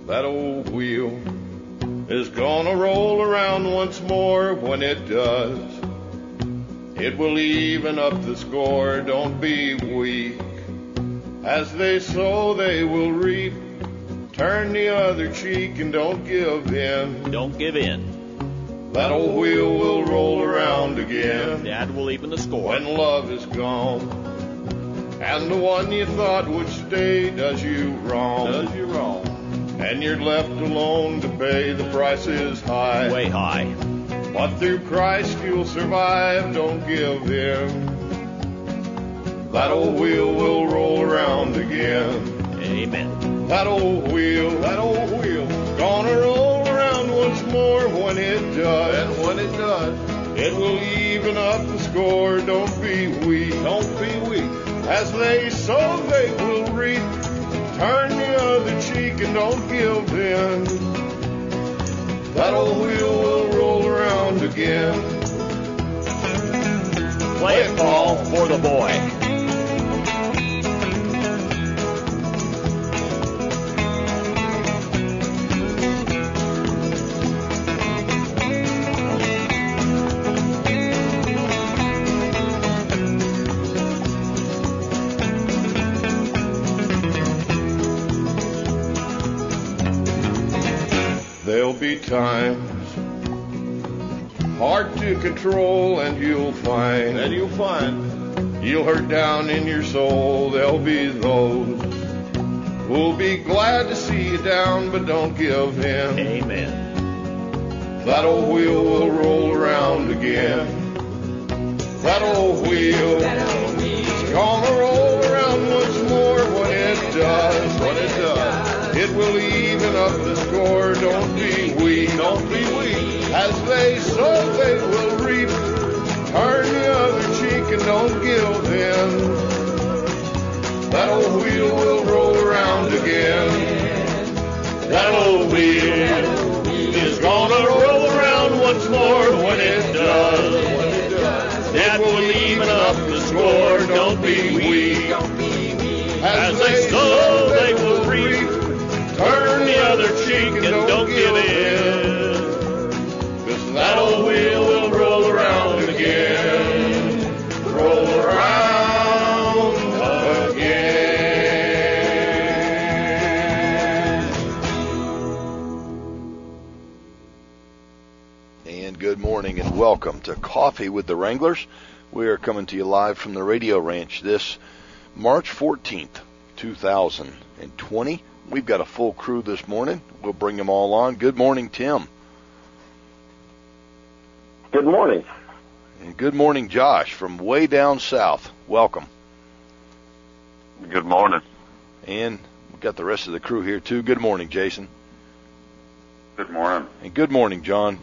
That old wheel is gonna roll around once more. When it does, it will even up the score. Don't be weak. As they sow, they will reap. Turn the other cheek and don't give in. Don't give in. That old wheel will roll around again. Dad will even the score. When love is gone, and the one you thought would stay does you wrong. And you're left alone to pay. The price is high. Way high. But through Christ you'll survive. Don't give in. That old wheel will roll around again. Amen. That old wheel, gonna roll around once more. When it does, and when it does, it will even up the score. Don't be weak. As they sow, they will reap. Turn the other cheek and don't give in. That old wheel will roll around again. Play it, Paul, for the boy. There'll be times hard to control, and you'll find you'll hurt down in your soul. There'll be those who'll be glad to see you down, but don't give in. Amen. That old wheel will roll around again. That old wheel is gonna roll around once more. When it does, it will even up the score. Don't be weak. As they sow, they will reap. Turn the other cheek and don't give in. That old wheel will roll around again. That old wheel is gonna roll around once more. When it does, it will even up the score. Don't be weak. As they sow, they will reap. Turn the other cheek and don't give in. 'Cause that old wheel will roll around again. Roll around again. And good morning and welcome to Coffee with the Wranglers. We are coming to you live from the Radio Ranch this March 14th, 2020. We've got a full crew this morning. We'll bring them all on. Good morning, Tim. Good morning. And good morning, Josh, from way down south. Welcome. Good morning. And we've got the rest of the crew here, too. Good morning, Jason. Good morning. And good morning, John.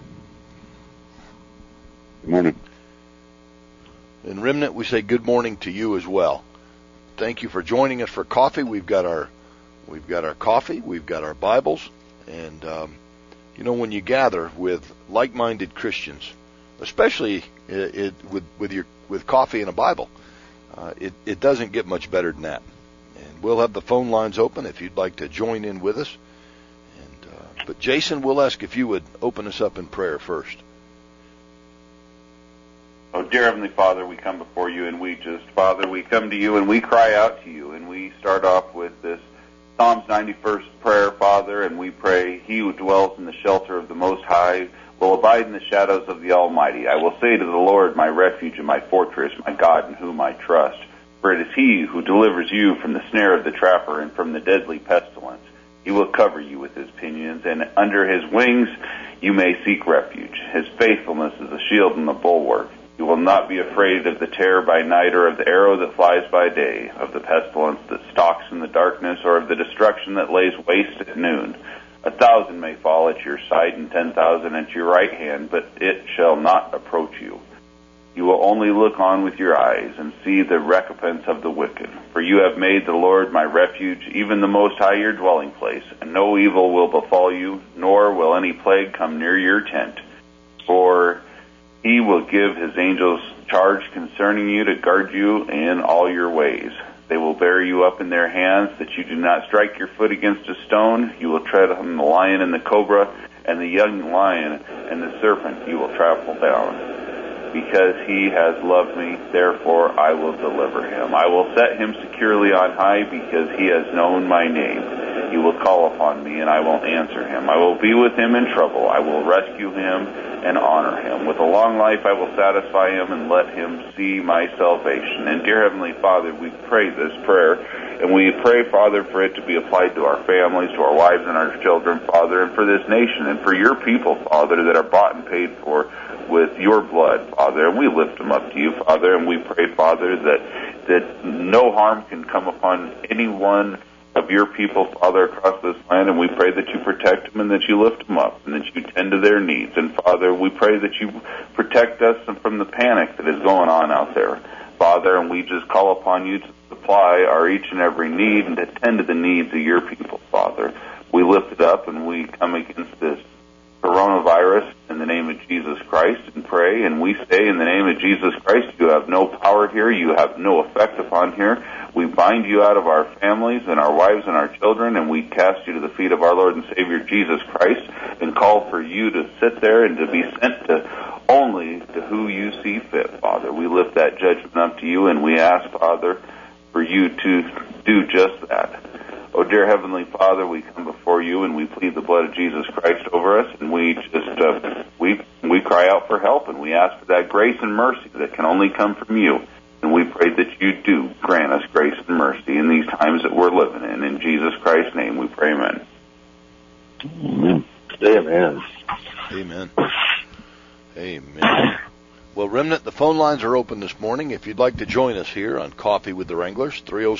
Good morning. And Remnant, we say good morning to you as well. Thank you for joining us for coffee. We've got our coffee, we've got our Bibles, and when you gather with like-minded Christians, especially with coffee and a Bible, it doesn't get much better than that. And we'll have the phone lines open if you'd like to join in with us. But Jason, we'll ask if you would open us up in prayer first. Oh, dear Heavenly Father, we come before you and we come to you and we cry out to you, and we start off with this Psalms 91st prayer, Father, and we pray, he who dwells in the shelter of the Most High will abide in the shadows of the Almighty. I will say to the Lord, my refuge and my fortress, my God in whom I trust. For it is he who delivers you from the snare of the trapper and from the deadly pestilence. He will cover you with his pinions, and under his wings you may seek refuge. His faithfulness is a shield and a bulwark. You will not be afraid of the terror by night, or of the arrow that flies by day, of the pestilence that stalks in the darkness, or of the destruction that lays waste at noon. 1,000 may fall at your side and 10,000 at your right hand, but it shall not approach you. You will only look on with your eyes and see the recompense of the wicked. For you have made the Lord my refuge, even the Most High your dwelling place, and no evil will befall you, nor will any plague come near your tent. For he will give his angels charge concerning you to guard you in all your ways. They will bear you up in their hands, that you do not strike your foot against a stone. You will tread on the lion and the cobra, and the young lion and the serpent you will trample down. Because he has loved me, therefore I will deliver him. I will set him securely on high, because he has known my name. He will call upon me, and I will answer him. I will be with him in trouble. I will rescue him and honor him. With a long life I will satisfy him and let him see my salvation. And dear Heavenly Father, we pray this prayer, and we pray, Father, for it to be applied to our families, to our wives and our children, Father, and for this nation, and for your people, Father, that are bought and paid for with your blood, Father. And we lift them up to you, Father, and we pray, Father, that no harm can come upon any one of your people, Father, across this land, and we pray that you protect them and that you lift them up and that you tend to their needs. And, Father, we pray that you protect us from the panic that is going on out there, Father, and we just call upon you to supply our each and every need and to tend to the needs of your people, Father. We lift it up and we come against this coronavirus in the name of Jesus Christ and pray, and we say in the name of Jesus Christ, you have no power here, you have no effect upon here. We bind you out of our families and our wives and our children, and we cast you to the feet of our Lord and Savior Jesus Christ and call for you to sit there and to be sent to only to who you see fit, Father. We lift that judgment up to you, and we ask, Father, for you to do just that. Oh, dear Heavenly Father, we come before you and we plead the blood of Jesus Christ over us, and we just we cry out for help, and we ask for that grace and mercy that can only come from you. And we pray that you do grant us grace and mercy in these times that we're living in. In Jesus Christ's name we pray, amen. Amen. Amen. Amen. Amen. Well, Remnant, the phone lines are open this morning. If you'd like to join us here on Coffee with the Wranglers,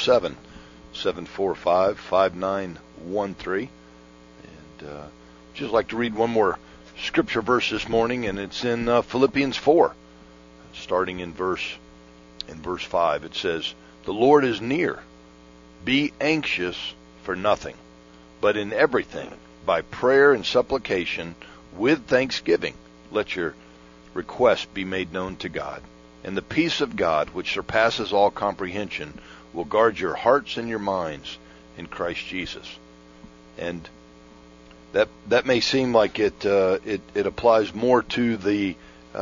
307-745-5913. And just like to read one more scripture verse this morning, and it's in Philippians 4, starting in verse 5. It says, "The Lord is near. Be anxious for nothing, but in everything, by prayer and supplication, with thanksgiving, let your requests be made known to God. And the peace of God, which surpasses all comprehension, will guard your hearts and your minds in Christ Jesus." And that may seem like it applies more to the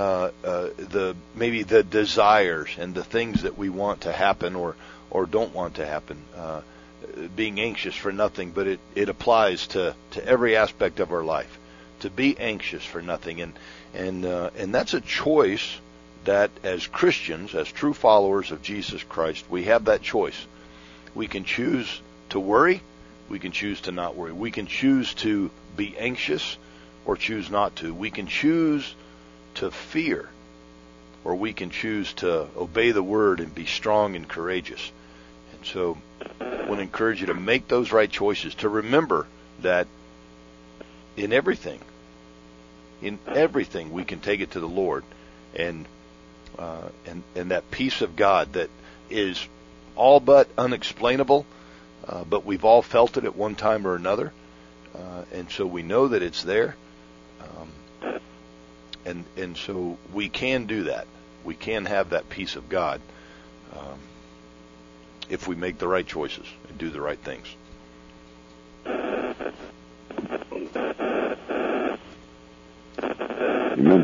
maybe the desires and the things that we want to happen or don't want to happen, being anxious for nothing, but it applies to every aspect of our life, to be anxious for nothing. And that's a choice that as Christians, as true followers of Jesus Christ, we have that choice. We can choose to worry, we can choose to not worry. We can choose to be anxious or choose not to. We can choose to fear, or we can choose to obey the word and be strong and courageous. And so I want to encourage you to make those right choices, to remember that in everything we can take it to the Lord, and that peace of God that is all but unexplainable, but we've all felt it at one time or another, and so we know that it's there. And so we can do that. We can have that peace of God if we make the right choices and do the right things. Amen.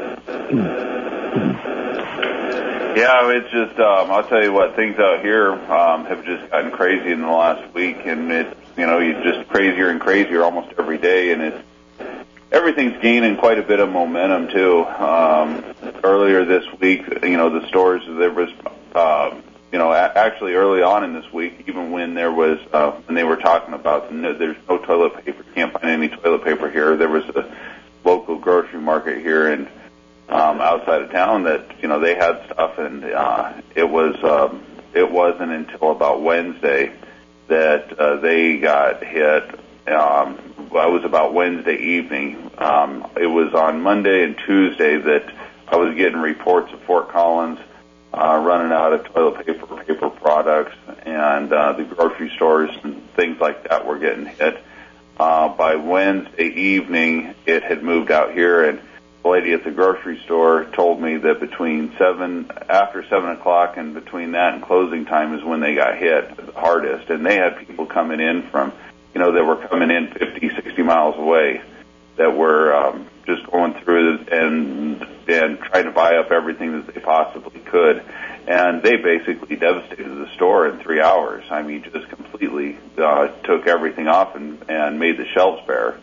Yeah, it's just, I'll tell you what, things out here have just gotten crazy in the last week, and it's, you're just crazier and crazier almost every day, and everything's gaining quite a bit of momentum, too. Earlier this week, the stores, there was, actually early on in this week, even when there was, when they were talking about there's no toilet paper, can't find any toilet paper here, there was a local grocery market here and outside of town that, they had stuff, and it wasn't until about Wednesday that they got hit. It was about Wednesday evening. It was on Monday and Tuesday that I was getting reports of Fort Collins running out of toilet paper products, and the grocery stores and things like that were getting hit. By Wednesday evening, it had moved out here, and the lady at the grocery store told me that after 7 o'clock and between that and closing time is when they got hit the hardest. And they had people coming in from, that were coming in 50, 60 miles away that were just going through and trying to buy up everything that they possibly could. And they basically devastated the store in 3 hours. I mean, just completely took everything off and made the shelves bare.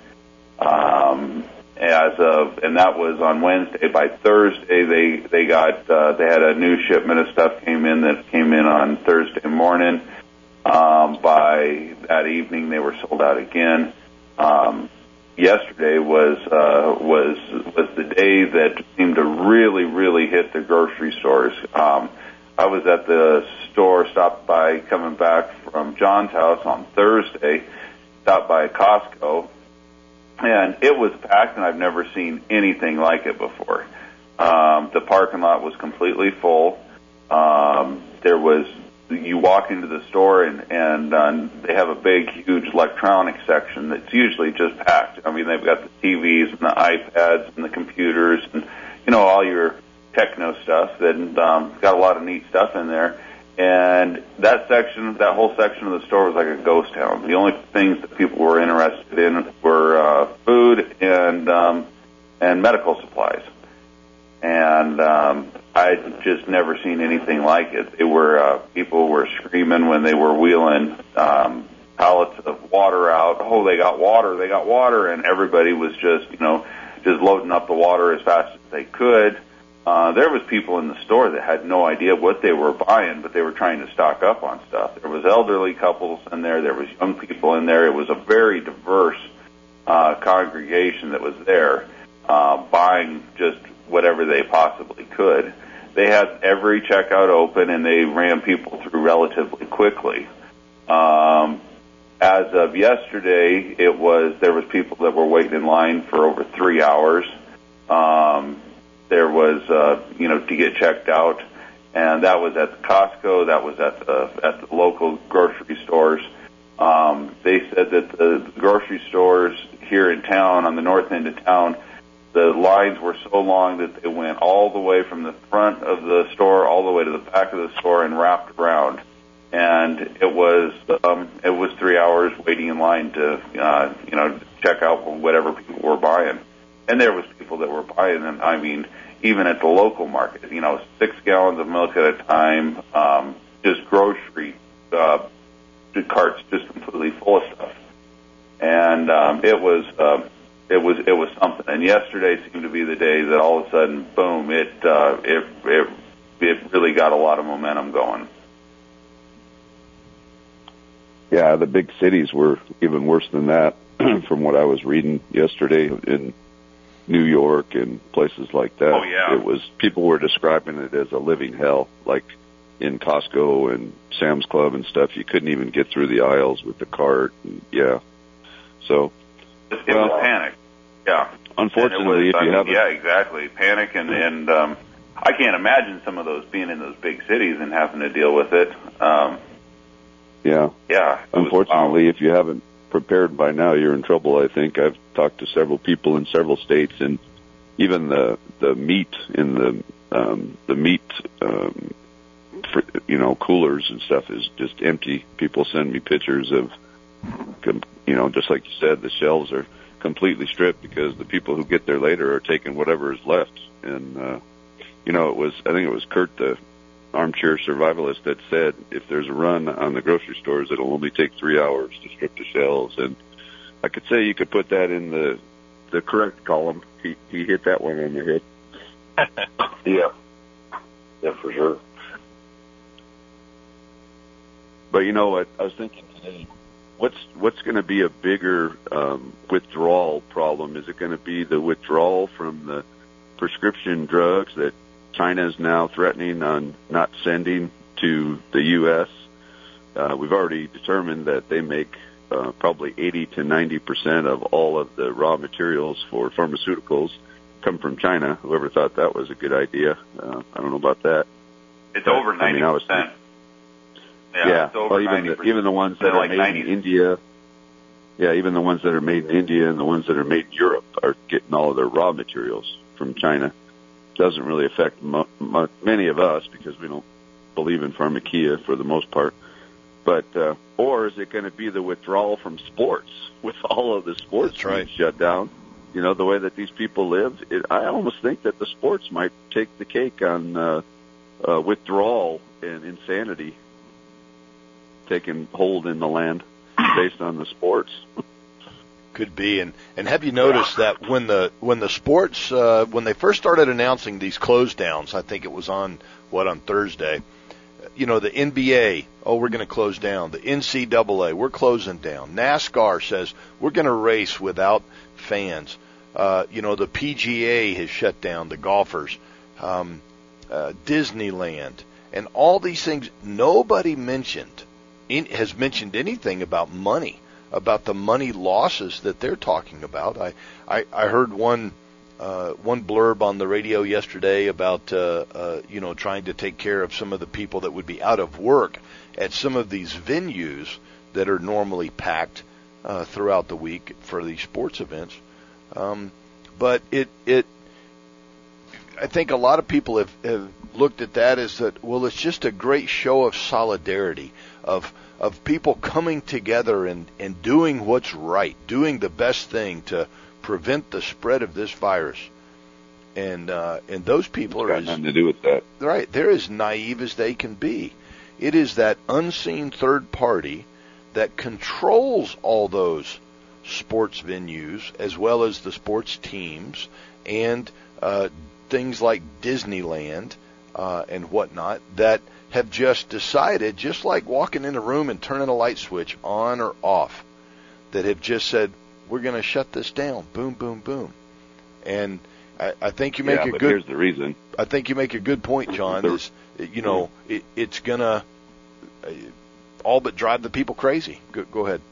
And that was on Wednesday. By Thursday, they had a new shipment of stuff came in on Thursday morning. By that evening, they were sold out again. Yesterday was the day that seemed to really, really hit the grocery stores. I was at the store, stopped by coming back from John's house on Thursday, stopped by Costco, and it was packed, and I've never seen anything like it before. The parking lot was completely full. You walk into the store, and they have a big, huge electronics section that's usually just packed. I mean, they've got the TVs and the iPads and the computers and, all your techno stuff, and got a lot of neat stuff in there. And that whole section of the store was like a ghost town. The only things that people were interested in were food and medical supplies. And I'd just never seen anything like it. People were screaming when they were wheeling pallets of water out. Oh, they got water, and everybody was just loading up the water as fast as they could. There was people in the store that had no idea what they were buying, but they were trying to stock up on stuff. There was elderly couples in there. There was young people in there. It was a very diverse congregation that was there buying just whatever they possibly could. They had every checkout open, and they ran people through relatively quickly. As of yesterday, there was people that were waiting in line for over 3 hours. There was, to get checked out, and that was at the Costco. That was at the local grocery stores. They said that the grocery stores here in town, on the north end of town, the lines were so long that they went all the way from the front of the store all the way to the back of the store and wrapped around. And it was 3 hours waiting in line to check out whatever people were buying. And there was people that were buying them. I mean, even at the local market, 6 gallons of milk at a time, just grocery carts just completely full of stuff. And it was something. And yesterday seemed to be the day that all of a sudden, boom! It really got a lot of momentum going. Yeah, the big cities were even worse than that, from what I was reading yesterday in New York and places like that. Oh, yeah. People were describing it as a living hell, like in Costco and Sam's Club and stuff. You couldn't even get through the aisles with the cart. And, yeah. So it was panic. Yeah. Unfortunately, if you haven't. Yeah, exactly. Panic and I can't imagine some of those being in those big cities and having to deal with it. Yeah. Yeah. Unfortunately, if you haven't prepared by now, you're in trouble. I think I've talked to several people in several states, and even the meat in the meat coolers and stuff is just empty. People send me pictures of, just like you said, the shelves are completely stripped because the people who get there later are taking whatever is left. And I think it was Kurt, the armchair survivalist, that said if there's a run on the grocery stores, it'll only take 3 hours to strip the shelves. And I could say you could put that in the correct column. He hit that one on the head. Yeah, for sure. But you know what? I was thinking today, what's going to be a bigger withdrawal problem? Is it going to be the withdrawal from the prescription drugs that China is now threatening on not sending to the U.S.? We've already determined that they make probably 80 to 90% of all of the raw materials for pharmaceuticals come from China. Whoever thought that was a good idea? I don't know about that. It's over 90%. Yeah, it's over 90%. Even the ones that are made in India. Yeah, even the ones that are made in India and the ones that are made in Europe are getting all of their raw materials from China. Doesn't really affect many of us because we don't believe in pharmakeia for the most part. But or is it going to be the withdrawal from sports with all of the sports being shut down? You know, the way that these people live, I almost think that the sports might take the cake on withdrawal and insanity taking hold in the land based on the sports. Could be, and have you noticed that when the sports when they first started announcing these close downs, I think it was on Thursday, you know, the NBA, we're going to close down. The NCAA, we're closing down. NASCAR says we're going to race without fans. You know, the PGA has shut down the golfers. Disneyland, and all these things. Nobody has mentioned anything about money. About the money losses that they're talking about. I heard one blurb on the radio yesterday about you know, trying to take care of some of the people that would be out of work at some of these venues that are normally packed throughout the week for these sports events. But I think a lot of people have looked at that as that, well, it's just a great show of solidarity, of people coming together and doing what's right, doing the best thing to prevent the spread of this virus. And those people got nothing to do with that. Right. They're as naive as they can be. It is that unseen third party that controls all those sports venues as well as the sports teams and things like Disneyland and whatnot that have just decided, just like walking in a room and turning a light switch on or off, that have just said, we're going to shut this down. Boom, boom, boom. And I think you make a good. Here's the reason. I think you make a good point, John. Is, you know, it's going to all but drive the people crazy. Go ahead.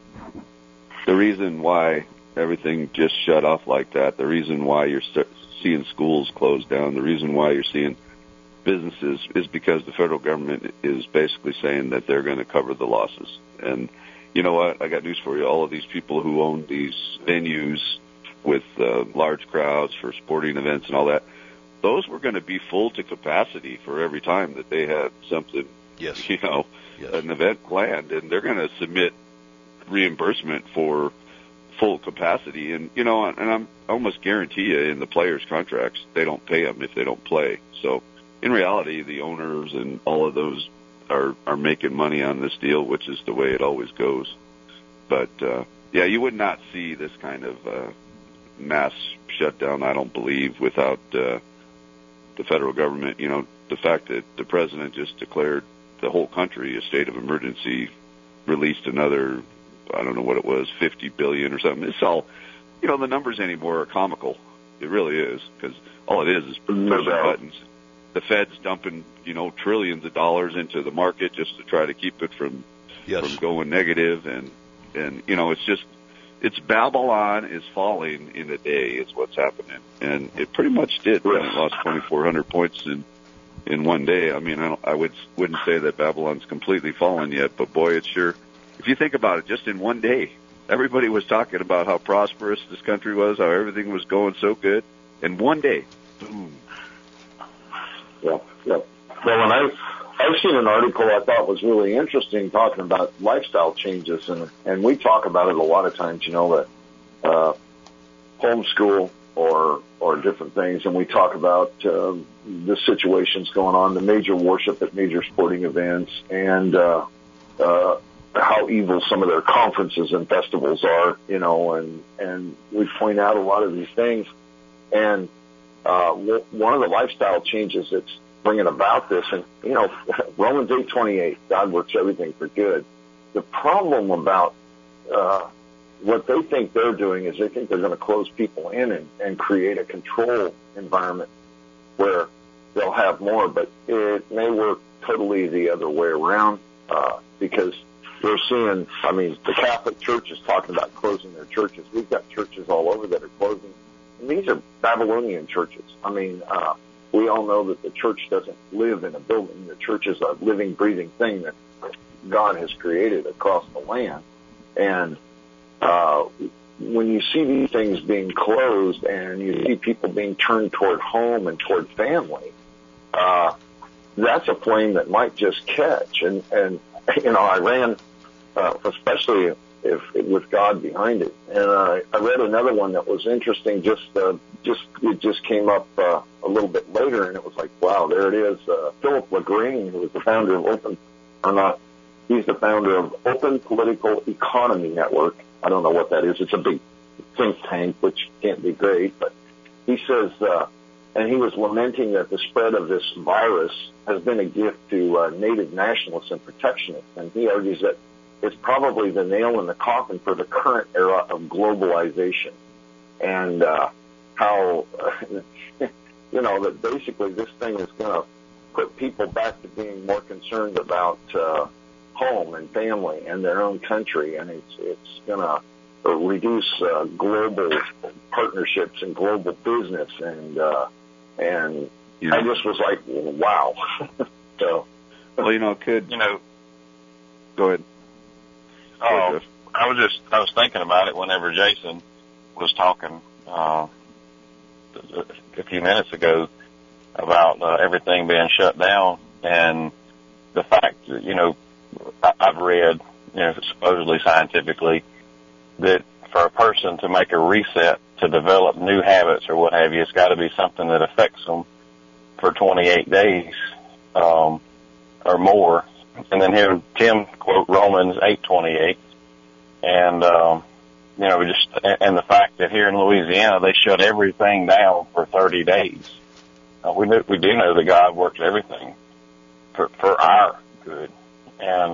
The reason why everything just shut off like that, the reason why you're seeing schools closed down, the reason why you're seeing businesses is because the federal government is basically saying that they're going to cover the losses. And you know what? I got news for you. All of these people who own these venues with large crowds for sporting events and all that, those were going to be full to capacity for every time that they had something, you know, an event planned, and they're going to submit reimbursement for full capacity. And, you know, and I'm almost guarantee you in the players' contracts, they don't pay them if they don't play. So in reality, the owners and all of those are making money on this deal, which is the way it always goes. But, yeah, you would not see this kind of mass shutdown, I don't believe, without the federal government. You know, the fact that the president just declared the whole country a state of emergency, released another, I don't know what it was, $50 billion or something. It's all, you know, the numbers anymore are comical. It really is, because all it is pushing buttons. The Fed's dumping, you know, trillions of dollars into the market just to try to keep it from going negative. And, you know, it's Babylon is falling in a day is what's happening. And it pretty much did when it lost 2,400 points in one day. I mean, I wouldn't say that Babylon's completely fallen yet, but boy, it's sure. If you think about it, just in one day, everybody was talking about how prosperous this country was, how everything was going so good. In one day, boom. Yeah. Well, and I've seen an article I thought was really interesting talking about lifestyle changes, and we talk about it a lot of times, you know, that homeschool or different things, and we talk about the situations going on, the major worship at major sporting events, and how evil some of their conferences and festivals are, you know, and we point out a lot of these things. And one of the lifestyle changes that's bringing about this, and, you know, Romans 8:28, God works everything for good. The problem about what they think they're doing is they think they're going to close people in and create a control environment where they'll have more, but it may work totally the other way around, because we're seeing, I mean, the Catholic Church is talking about closing their churches. We've got churches all over that are closing. And these are Babylonian churches. I mean, we all know that the church doesn't live in a building. The church is a living, breathing thing that God has created across the land. And when you see these things being closed and you see people being turned toward home and toward family, that's a flame that might just catch. And I ran, especially if with God behind it. And I read another one that was interesting. It just came up a little bit later, and it was like, wow, there it is. Philip LaGrange, who was the founder of he's the founder of Open Political Economy Network. I don't know what that is. It's a big think tank, which can't be great, but he says, and he was lamenting that the spread of this virus has been a gift to native nationalists and protectionists, and he argues that it's probably the nail in the coffin for the current era of globalization, and how, that basically this thing is going to put people back to being more concerned about home and family and their own country, and it's going to reduce global partnerships and global business, and I just was like, wow. So, well, go ahead. Oh, I was thinking about it whenever Jason was talking a few minutes ago about everything being shut down, and the fact that, I've read, supposedly scientifically, that for a person to make a reset, to develop new habits or what have you, it's got to be something that affects them for 28 days or more. And then here Tim quote Romans 8:28, and and the fact that here in Louisiana they shut everything down for 30 days. We do know that God works everything for our good, and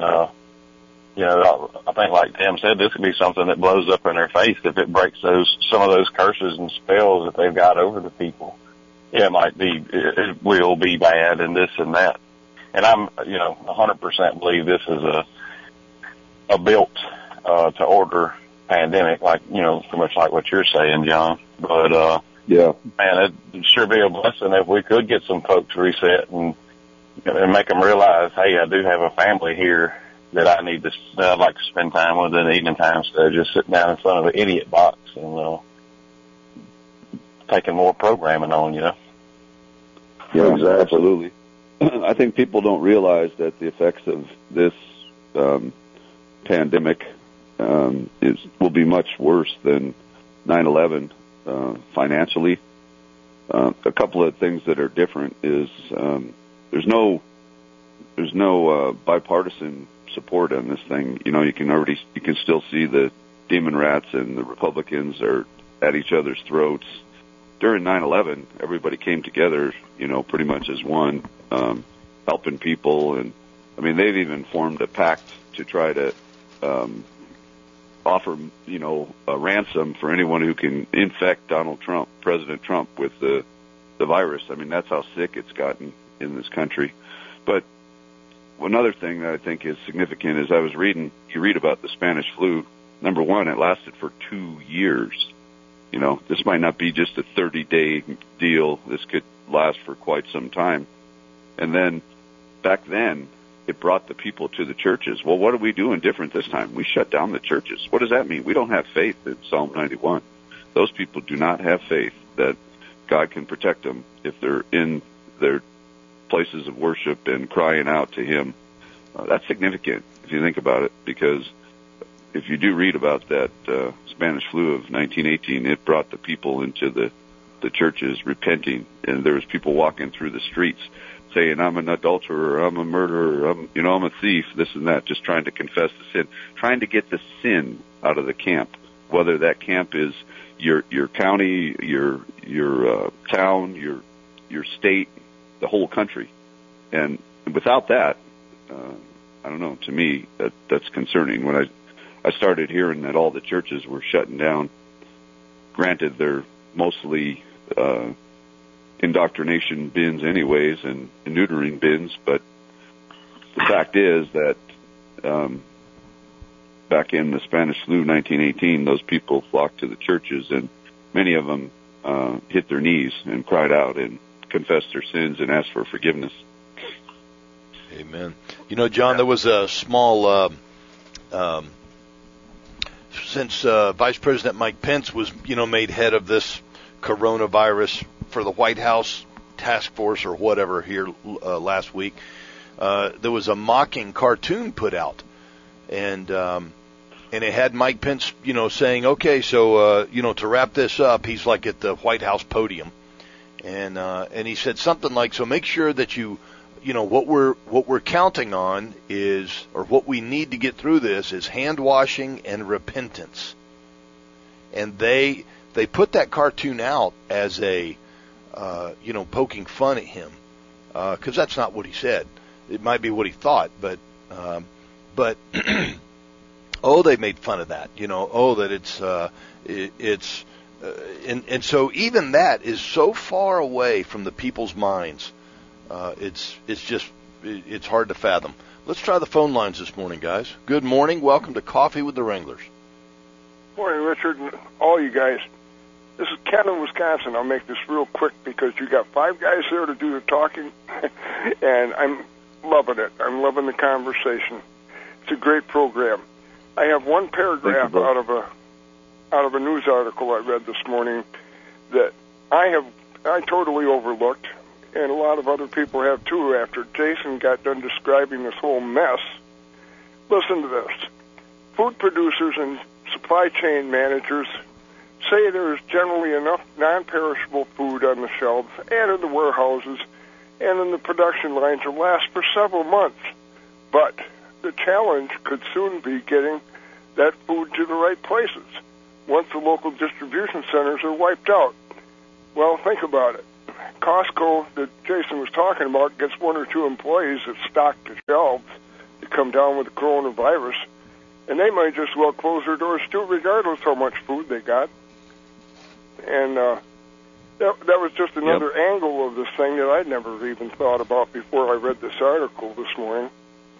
I think, like Tim said, this could be something that blows up in their face if it breaks some of those curses and spells that they've got over the people. Yeah, it will be bad and this and that. And I'm, 100% believe this is a built to order pandemic, like, pretty much like what you're saying, John. But yeah, man, it'd sure be a blessing if we could get some folks reset and make them realize, hey, I do have a family here that I'd like to spend time with in the evening time instead of just sitting down in front of an idiot box and taking more programming on, Yeah, exactly. Absolutely. I think people don't realize that the effects of this pandemic will be much worse than 9/11 financially. A couple of things that are different is there's no bipartisan support on this thing. You can still see the demon rats and the Republicans are at each other's throats. During 9/11, everybody came together, pretty much as one, helping people. And I mean, they've even formed a pact to try to offer, a ransom for anyone who can infect President Trump with the virus. I mean, that's how sick it's gotten in this country. But another thing that I think is significant is you read about the Spanish flu. Number one, it lasted for 2 years. This might not be just a 30-day deal. This could last for quite some time. And then back then, it brought the people to the churches. Well, what are we doing different this time? We shut down the churches. What does that mean? We don't have faith in Psalm 91. Those people do not have faith that God can protect them if they're in their places of worship and crying out to Him. That's significant if you think about it, because if you do read about that Spanish flu of 1918, it brought the people into the churches repenting, and there was people walking through the streets saying, I'm an adulterer, I'm a murderer, I'm a thief, this and that, just trying to confess the sin, trying to get the sin out of the camp, whether that camp is your county, your town, your state, the whole country. And without that, I don't know, to me, that's concerning. When I started hearing that all the churches were shutting down, granted, they're mostly indoctrination bins anyways and neutering bins, but the fact is that back in the Spanish flu 1918, those people flocked to the churches, and many of them hit their knees and cried out and confessed their sins and asked for forgiveness. Amen. John, there was a small since Vice President Mike Pence was, made head of this coronavirus for the White House task force or whatever here last week, there was a mocking cartoon put out, and it had Mike Pence, saying, okay, so to wrap this up, he's like at the White House podium, and he said something like, so make sure that what we're counting on is, or what we need to get through this is hand washing and repentance. And they put that cartoon out as a, poking fun at him, because that's not what he said. It might be what he thought, but they made fun of that, that and so even that is so far away from the people's minds. It's hard to fathom. Let's try the phone lines this morning, guys. Good morning. Welcome to Coffee with the Wranglers. Morning, Richard, and all you guys. This is Ken in Wisconsin. I'll make this real quick because you got 5 guys there to do the talking, and I'm loving it. I'm loving the conversation. It's a great program. I have one paragraph out of a news article I read this morning that I totally overlooked, and a lot of other people have too after Jason got done describing this whole mess. Listen to this. Food producers and supply chain managers say there is generally enough non-perishable food on the shelves and in the warehouses and in the production lines to last for several months. But the challenge could soon be getting that food to the right places once the local distribution centers are wiped out. Well, think about it. Costco, that Jason was talking about, gets 1 or 2 employees that stock the shelves to come down with the coronavirus, and they might just well close their doors too, regardless how much food they got. And that was just another angle of this thing that I'd never even thought about before I read this article this morning.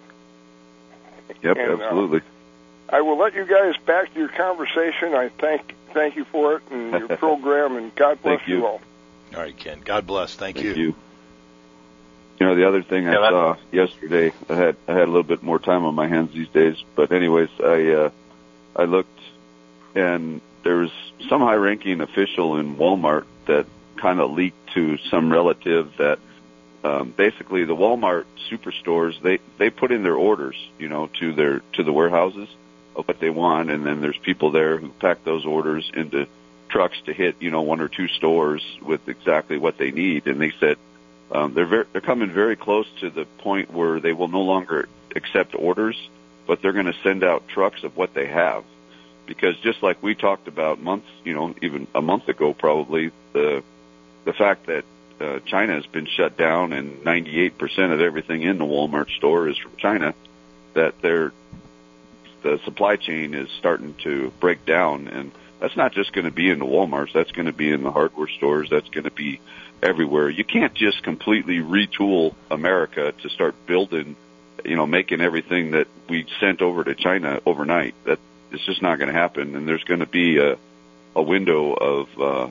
Yep, and, absolutely. I will let you guys back to your conversation. I thank you for it and your program, and God bless you all. All right, Ken. God bless. Thank you. The other thing I saw yesterday, I had a little bit more time on my hands these days, but anyways, I looked, and there was some high-ranking official in Walmart that kind of leaked to some relative that basically the Walmart superstores, they put in their orders, to the warehouses of what they want, and then there's people there who pack those orders into trucks to hit 1 or 2 stores with exactly what they need. And they said they're coming very close to the point where they will no longer accept orders, but they're going to send out trucks of what they have, because just like we talked about months, even a month ago probably, the fact that China has been shut down and 98% of everything in the Walmart store is from China, that the supply chain is starting to break down. And that's not just going to be in the Walmarts. That's going to be in the hardware stores. That's going to be everywhere. You can't just completely retool America to start building, making everything that we sent over to China overnight. It's just not going to happen. And there's going to be a window of,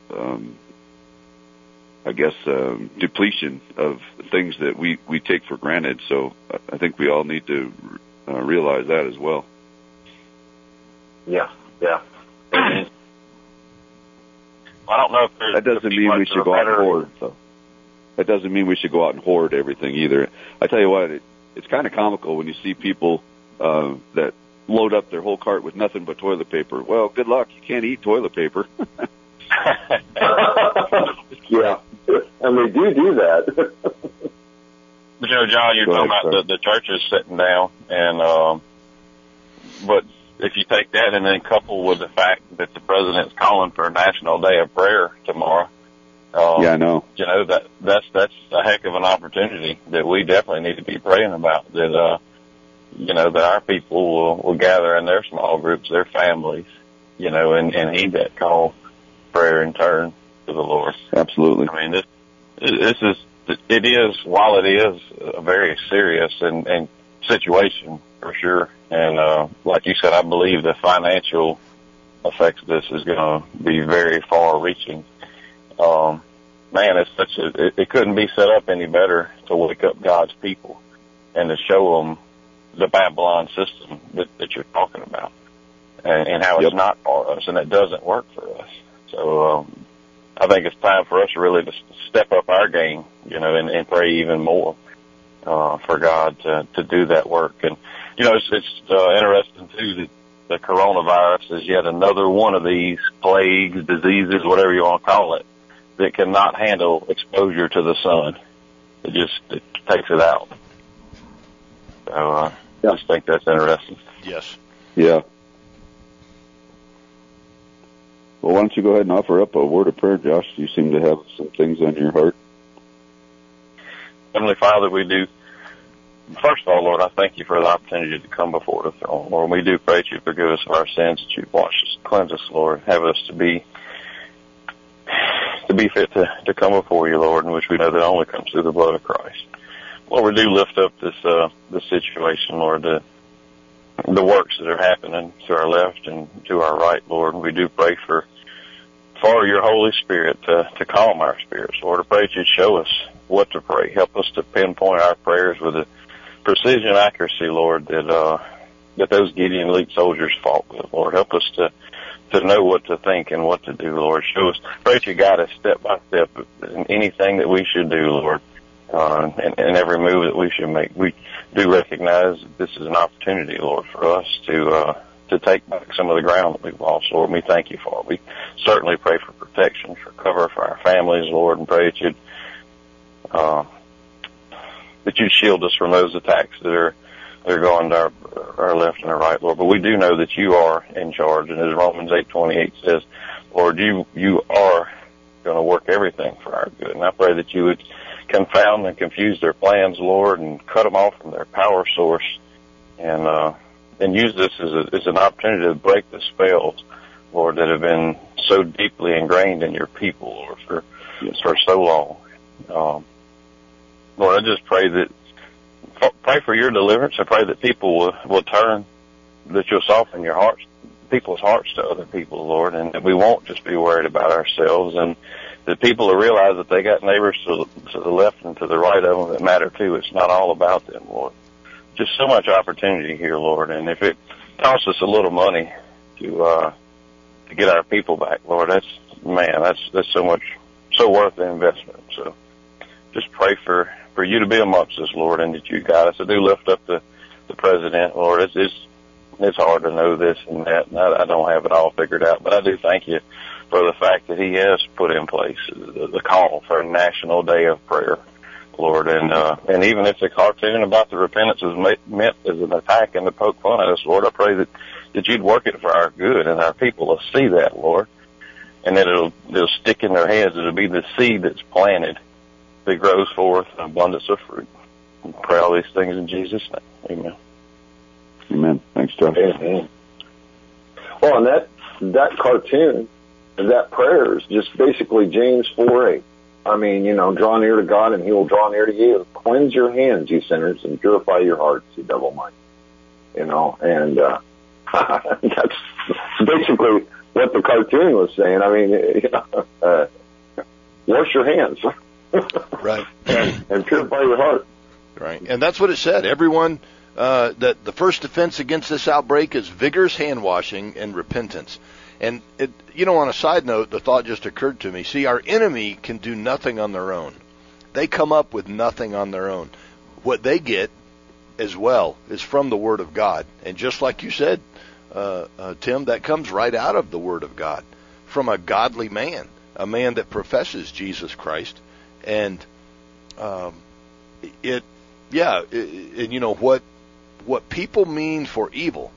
depletion of things that we take for granted. So I think we all need to realize that as well. Yeah. I don't know if that doesn't mean we should go out and hoard. So that doesn't mean we should go out and hoard everything either. I tell you what, it's kind of comical when you see people that load up their whole cart with nothing but toilet paper. Well, good luck. You can't eat toilet paper. Yeah, and they do that. But John, you're talking about the churches sitting down, and but if you take that and then couple with the fact that the president's calling for a national day of prayer tomorrow, I know. That's a heck of an opportunity that we definitely need to be praying about. That that our people will gather in their small groups, their families, and heed that call, prayer, and turn to the Lord. Absolutely. I mean, it is, while it is a very serious and situation for sure, and like you said, I believe the financial effects of this is going to be very far-reaching. Man, it couldn't be set up any better to wake up God's people and to show them the Babylon system that you're talking about. and how it's not for us, and it doesn't work for us. So I think it's time for us really to step up our game, and pray even more for God to do that work. And it's interesting too that the coronavirus is yet another one of these plagues, diseases, whatever you want to call it, that cannot handle exposure to the sun. It takes it out. So I just think that's interesting. Yes. Yeah. Well, why don't you go ahead and offer up a word of prayer, Josh? You seem to have some things on your heart. Heavenly Father, we do. First of all, Lord, I thank you for the opportunity to come before the throne. Lord, we do pray that you forgive us of our sins, that you wash us, cleanse us, Lord, have us to be fit to come before you, Lord, in which we know that only comes through the blood of Christ. Lord, we do lift up this situation, Lord, the works that are happening to our left and to our right, Lord. We do pray for your Holy Spirit to calm our spirits, Lord. I pray that you'd show us what to pray. Help us to pinpoint our prayers with a precision and accuracy, Lord, that those Gideon elite soldiers fought with, Lord. Help us to know what to think and what to do, Lord. Show us, pray that you guide us step by step in anything that we should do, Lord, and every move that we should make. We do recognize that this is an opportunity, Lord, for us to take back some of the ground that we've lost, Lord. We thank you for it. We certainly pray for protection, for cover for our families, Lord, and pray that you'd shield us from those attacks that are going to our left and our right, Lord. But we do know that you are in charge, and as Romans 8:28 says, Lord, you are going to work everything for our good. And I pray that you would confound and confuse their plans, Lord, and cut them off from their power source, and use this as an opportunity to break the spells, Lord, that have been so deeply ingrained in your people, Lord, for so long. Lord, I just pray for your deliverance. I pray that people will turn, that you'll soften people's hearts to other people, Lord, and that we won't just be worried about ourselves, and that people will realize that they got neighbors to the left and to the right of them that matter too. It's not all about them, Lord. Just so much opportunity here, Lord, and if it costs us a little money to get our people back, Lord, that's so worth the investment. So just pray for you to be amongst us, Lord, and that you guide us. I do lift up the president, Lord. It's hard to know this and that, and I don't have it all figured out, but I do thank you for the fact that he has put in place the call for a national day of prayer, Lord, and even if the cartoon about the repentance is meant as an attack and to poke fun at us, Lord, I pray that you'd work it for our good and our people will see that, Lord, and that it'll stick in their heads. It'll be the seed that's planted that grows forth an abundance of fruit. I pray all these things in Jesus' name. Amen. Amen. Thanks, Josh. Amen. Well, and that cartoon, that prayer is just basically James 4:8. I mean, draw near to God and he will draw near to you. Cleanse your hands, you sinners, and purify your hearts, you double-minded. And that's basically what the cartoon was saying. I mean, wash your hands. Right. And purify your heart. Right. And that's what it said. Everyone, that the first defense against this outbreak is vigorous hand washing and repentance. And on a side note, the thought just occurred to me. See, our enemy can do nothing on their own. They come up with nothing on their own. What they get as well is from the Word of God. And just like you said, Tim, that comes right out of the Word of God, from a godly man, a man that professes Jesus Christ. And what people mean for evil,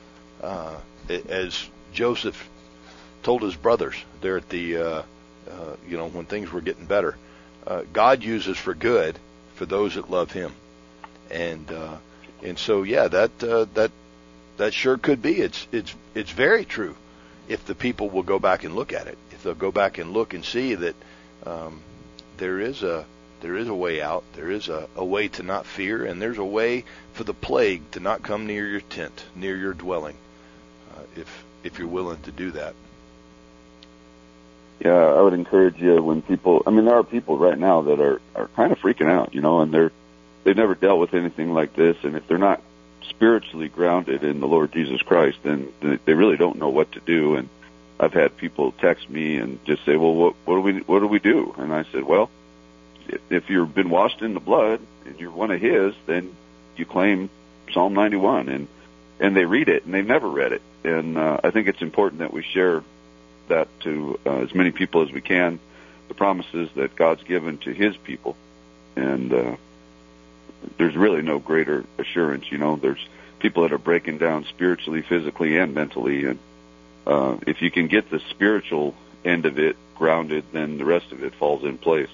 as Joseph told his brothers there at the, when things were getting better, God uses for good for those that love Him, and so that sure could be. It's very true if the people will go back and look at it. If they'll go back and look and see that there is a way out. There is a way to not fear, and there's a way for the plague to not come near your tent, near your dwelling, if you're willing to do that. Yeah, I would encourage you when people, there are people right now that are kind of freaking out, and they've never dealt with anything like this, and if they're not spiritually grounded in the Lord Jesus Christ, then they really don't know what to do. And I've had people text me and just say, well, what do we do? And I said, well, if you've been washed in the blood and you're one of His, then you claim Psalm 91, and they read it, and they've never read it. And I think it's important that we share that to as many people as we can, the promises that God's given to His people. And there's really no greater assurance. There's people that are breaking down spiritually, physically, and mentally. And if you can get the spiritual end of it grounded, then the rest of it falls in place.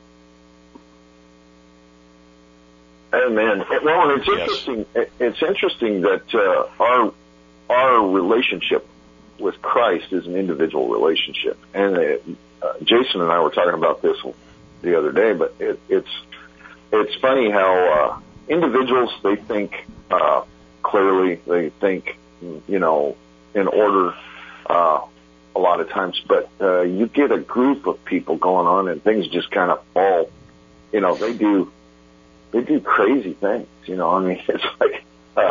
Amen. Well, it's interesting. It's interesting that our relationship with Christ is an individual relationship. And Jason and I were talking about this the other day, but it's funny how individuals, they think clearly, they think in order a lot of times, but you get a group of people going on and things just kind of fall. They do crazy things. It's like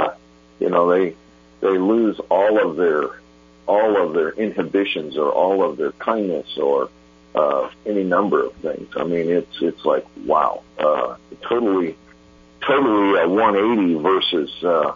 they lose all of their inhibitions or all of their kindness or any number of things. It's like, wow, totally a 180 versus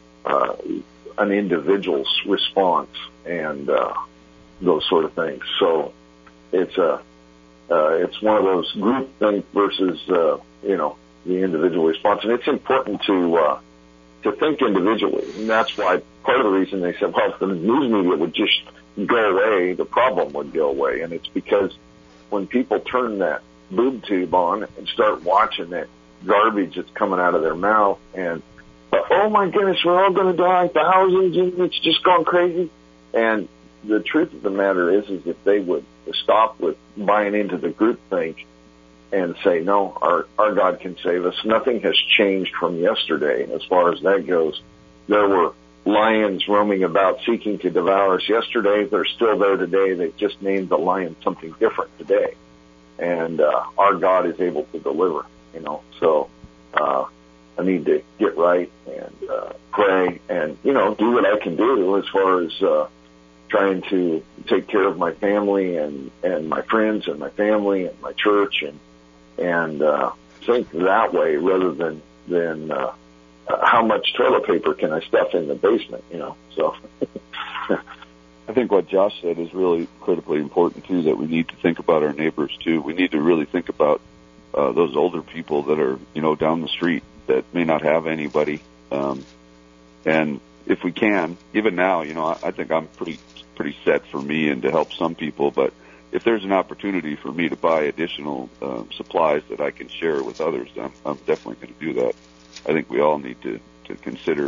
an individual's response and those sort of things. So it's one of those group things versus the individual response, and it's important to think individually, and that's why part of the reason they said, well, if the news media would just go away, the problem would go away. And it's because when people turn that boob tube on and start watching that garbage that's coming out of their mouth, and oh my goodness, we're all going to die, thousands, and it's just gone crazy. And the truth of the matter is if they would stop with buying into the groupthink and say, no, our God can save us. Nothing has changed from yesterday as far as that goes. There were lions roaming about seeking to devour us yesterday. They're still there today. They've just named the lion something different today. And our God is able to deliver, So I need to get right and pray and, do what I can do as far as trying to take care of my family and my friends and my family and my church and think that way rather than how much toilet paper can I stuff in the basement, So I think what Josh said is really critically important too, that we need to think about our neighbors too. We need to really think about those older people that are, down the street that may not have anybody. And if we can, even now, I think I'm pretty set for me and to help some people, but if there's an opportunity for me to buy additional supplies that I can share with others, I'm definitely going to do that. I think we all need to consider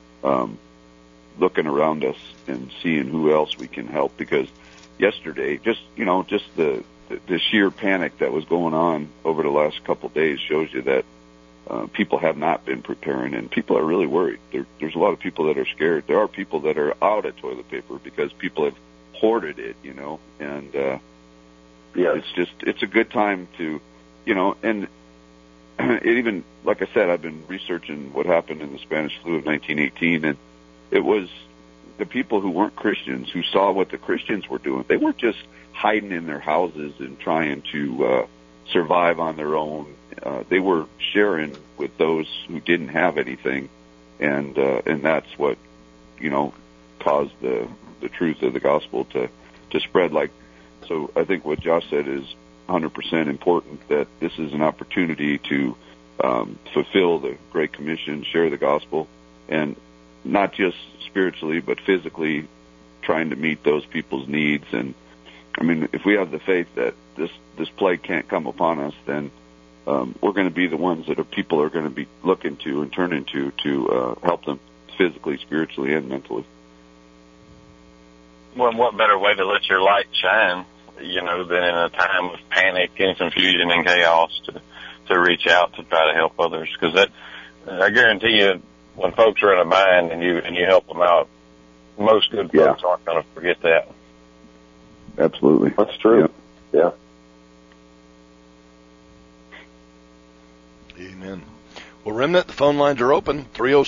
looking around us and seeing who else we can help, because yesterday, just the sheer panic that was going on over the last couple of days shows you that people have not been preparing, and people are really worried. There's a lot of people that are scared. There are people that are out of toilet paper because people have hoarded it, and it's a good time to, and it even, like I said, I've been researching what happened in the Spanish flu of 1918, and it was the people who weren't Christians who saw what the Christians were doing. They weren't just hiding in their houses and trying to survive on their own. They were sharing with those who didn't have anything, and that's what, caused the truth of the gospel to spread. So I think what Josh said is 100% important, that this is an opportunity to fulfill the Great Commission, share the gospel, and not just spiritually, but physically trying to meet those people's needs. And if we have the faith that this plague can't come upon us, then we're going to be the ones that people are going to be looking to and turning to help them physically, spiritually, and mentally. Well, what better way to let your light shine, than in a time of panic and confusion and chaos to reach out to try to help others? Because I guarantee you, when folks are in a bind and you help them out, most good folks aren't going to forget that. Absolutely. That's true. Yeah. Amen. Well, Remnant, the phone lines are open,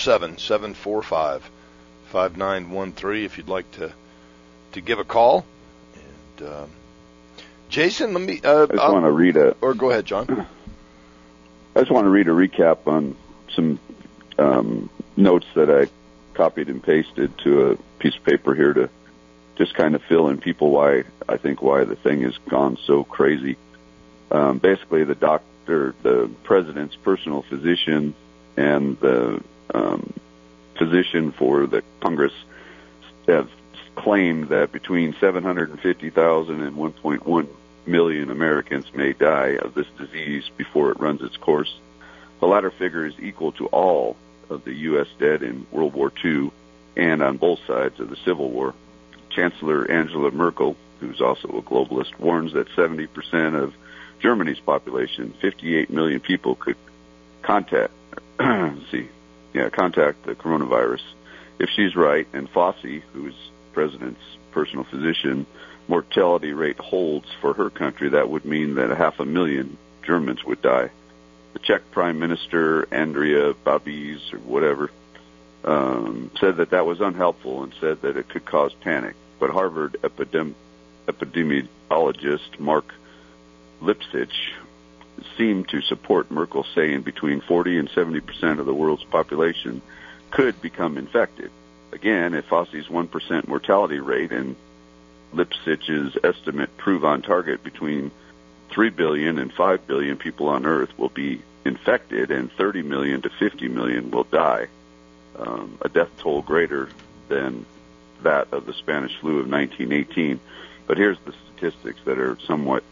307-745-5913 if you'd like to give a call. And Jason, let me... I just want to read Or go ahead, John. I just want to read a recap on some notes that I copied and pasted to a piece of paper here to just kind of fill in people why the thing has gone so crazy. Basically, the president's personal physician and the physician for the Congress have claimed that between 750,000 and 1.1 million Americans may die of this disease before it runs its course. The latter figure is equal to all of the U.S. dead in World War II and on both sides of the Civil War. Chancellor Angela Merkel, who's also a globalist, warns that 70% of Germany's population, 58 million people, could contact the coronavirus. If she's right, and Fauci, who's president's personal physician, mortality rate holds for her country, that would mean that 500,000 Germans would die. The Czech Prime Minister, Andrea Babis, or whatever, said that was unhelpful and said that it could cause panic. But Harvard epidemiologist Mark Lipsitch seemed to support Merkel, saying between 40 and 70% of the world's population could become infected. Again, if Fauci's 1% mortality rate and Lipsitch's estimate prove on target, between 3 billion and 5 billion people on Earth will be infected and 30 million to 50 million will die, a death toll greater than that of the Spanish flu of 1918. But here's the statistics that are somewhat,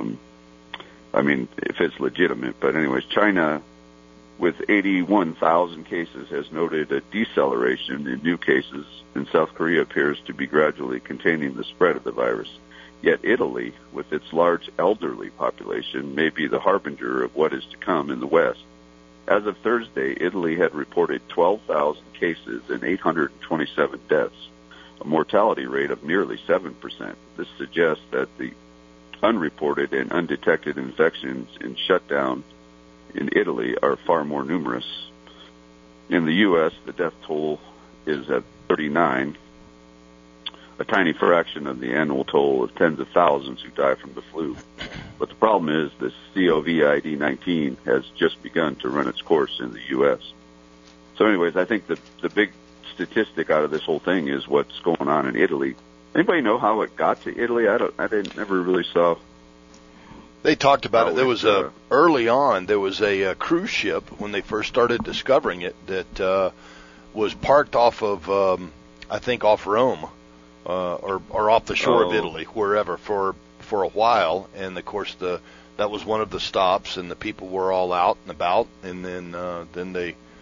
if it's legitimate. But anyways, China, with 81,000 cases, has noted a deceleration in new cases, and South Korea appears to be gradually containing the spread of the virus. Yet Italy, with its large elderly population, may be the harbinger of what is to come in the West. As of Thursday, Italy had reported 12,000 cases and 827 deaths, a mortality rate of nearly 7%. This suggests that the unreported and undetected infections in shutdown in Italy are far more numerous. In the U.S., the death toll is at 39, a tiny fraction of the annual toll of tens of thousands who die from the flu. But the problem is this COVID-19 has just begun to run its course in the U.S. So anyways, I think the big statistic out of this whole thing is what's going on in Italy. Anybody know how it got to Italy? I never really saw. They talked about it. There was early on, there was a cruise ship when they first started discovering it that was parked off of, off Rome or off the shore of Italy, wherever, for a while. And of course, that was one of the stops, and the people were all out and about. And then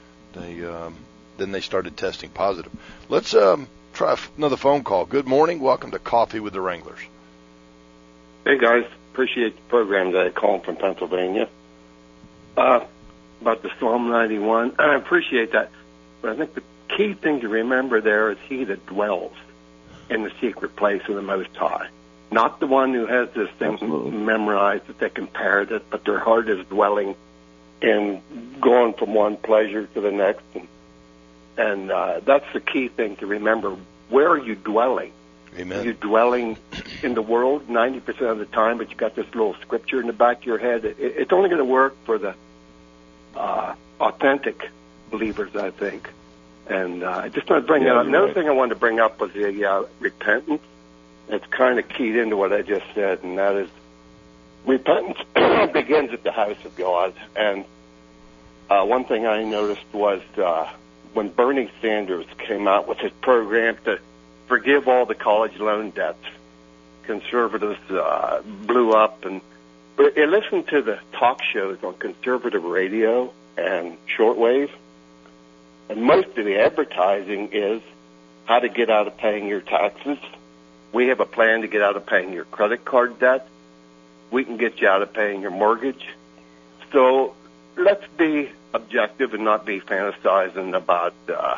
they started testing positive. Let's try another phone call. Good morning. Welcome to Coffee with the Wranglers. Hey, guys. Appreciate the program that I called from Pennsylvania. About the Psalm 91. I appreciate that. But I think the key thing to remember there is he that dwells in the secret place of the Most High. Not the one who has this thing memorized that they can parrot it, but their heart is dwelling in going from one pleasure to the next. And that's the key thing to remember. Where are you dwelling? Amen. You're dwelling in the world 90% of the time, but you got this little scripture in the back of your head. It's only going to work for the authentic believers, I think. And I just want to bring that up. Another thing I wanted to bring up was the repentance. It's kind of keyed into what I just said, and that is repentance begins at the house of God. And one thing I noticed was when Bernie Sanders came out with his program to forgive all the college loan debts, conservatives blew up. But I listened to the talk shows on conservative radio and shortwave, and most of the advertising is how to get out of paying your taxes. We have a plan to get out of paying your credit card debt. We can get you out of paying your mortgage. So let's be objective and not be fantasizing about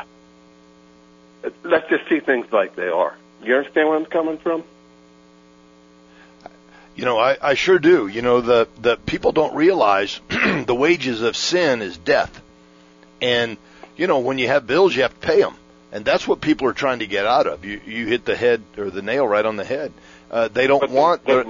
let's just see things like they are. You understand where I'm coming from? I sure do. The people don't realize the wages of sin is death. And, you know, when you have bills, you have to pay them. And that's what people are trying to get out of. You hit the head or the nail right on the head. They don't want the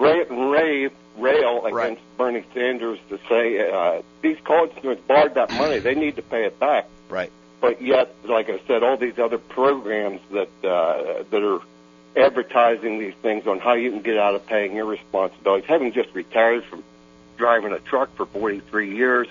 rail against Bernie Sanders to say these college students borrowed that money. They need to pay it back. Right. But yet, like I said, all these other programs that are advertising these things on how you can get out of paying your responsibilities. Having just retired from driving a truck for 43 years,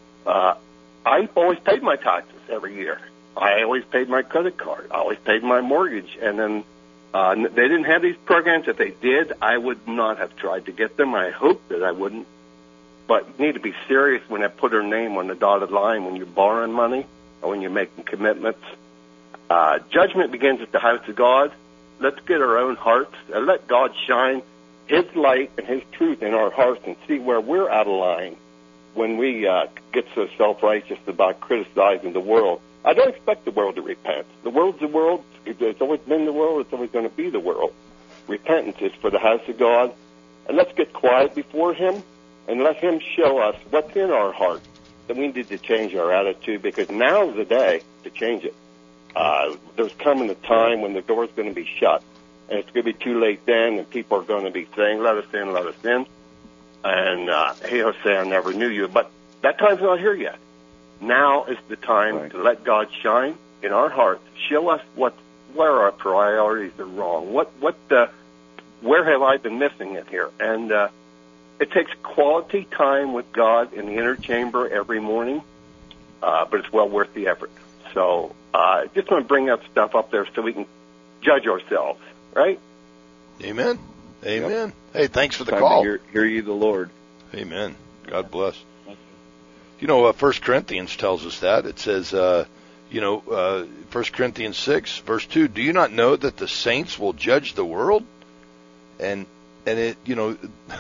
I always paid my taxes every year. I always paid my credit card. I always paid my mortgage. And then they didn't have these programs. If they did, I would not have tried to get them. I hope that I wouldn't. But you need to be serious when they put their name on the dotted line when you're borrowing money or when you're making commitments. Judgment begins at the house of God. Let's get our own hearts and let God shine His light and His truth in our hearts and see where we're out of line when we get so self-righteous about criticizing the world. I don't expect the world to repent. The world's the world. It's always been the world. It's always going to be the world. Repentance is for the house of God. And let's get quiet before Him and let Him show us what's in our heart that we need to change our attitude, because now's the day to change it. There's coming a time when the door's going to be shut, and it's going to be too late then, and people are going to be saying, let us in, let us in. And He'll say, I never knew you. But that time's not here yet. Now is the time to let God shine in our hearts, show us where our priorities are wrong, where have I been missing it here. And it takes quality time with God in the inner chamber every morning, but it's well worth the effort. So just want to bring that stuff up there so we can judge ourselves, right? Amen. Amen. Yep. Hey, thanks for the Time call. To hear you, the Lord. Amen. God bless. You know, 1 Corinthians tells us that. It says, 1 Corinthians 6, verse 2, do you not know that the saints will judge the world? And it, you know,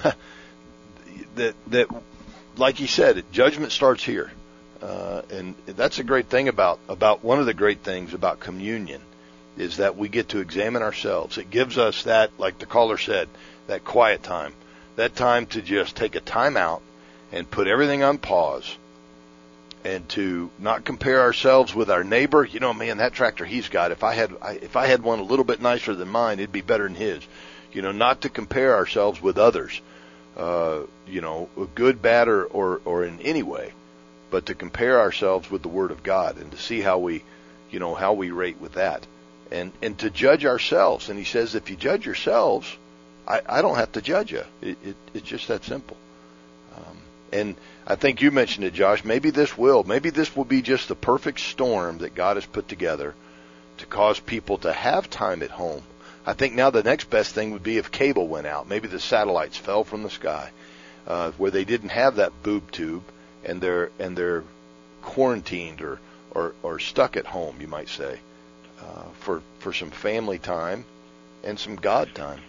that like he said, judgment starts here. And that's a great thing about one of the great things about communion is that we get to examine ourselves. It gives us that, like the caller said, that quiet time, that time to just take a time out and put everything on pause, and to not compare ourselves with our neighbor. You know, man, that tractor he's got, if I had one a little bit nicer than mine, it'd be better than his. You know, not to compare ourselves with others, good, bad, or in any way, but to compare ourselves with the Word of God and to see how we rate with that, and to judge ourselves. And he says, if you judge yourselves, I don't have to judge you. It's just that simple. And I think you mentioned it, Josh. Maybe this will be just the perfect storm that God has put together to cause people to have time at home. I think now the next best thing would be if cable went out. Maybe the satellites fell from the sky, where they didn't have that boob tube, and they're quarantined or stuck at home, you might say, for some family time and some God time.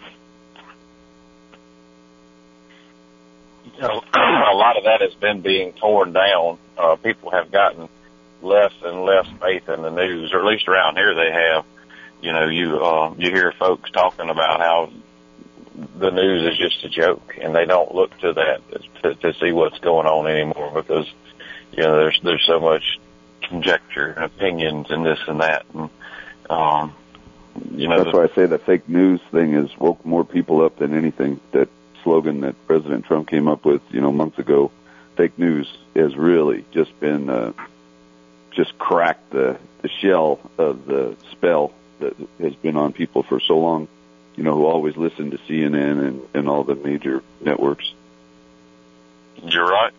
You know, a lot of that has been being torn down. People have gotten less and less faith in the news, or at least around here they have. You know, you hear folks talking about how the news is just a joke, and they don't look to that to see what's going on anymore, because you know there's so much conjecture and opinions and this and that, and that's why I say the fake news thing has woke more people up than anything. That slogan that President Trump came up with, months ago, fake news has really just been just cracked the shell of the spell that has been on people for so long, who always listen to CNN and all the major networks. You're right.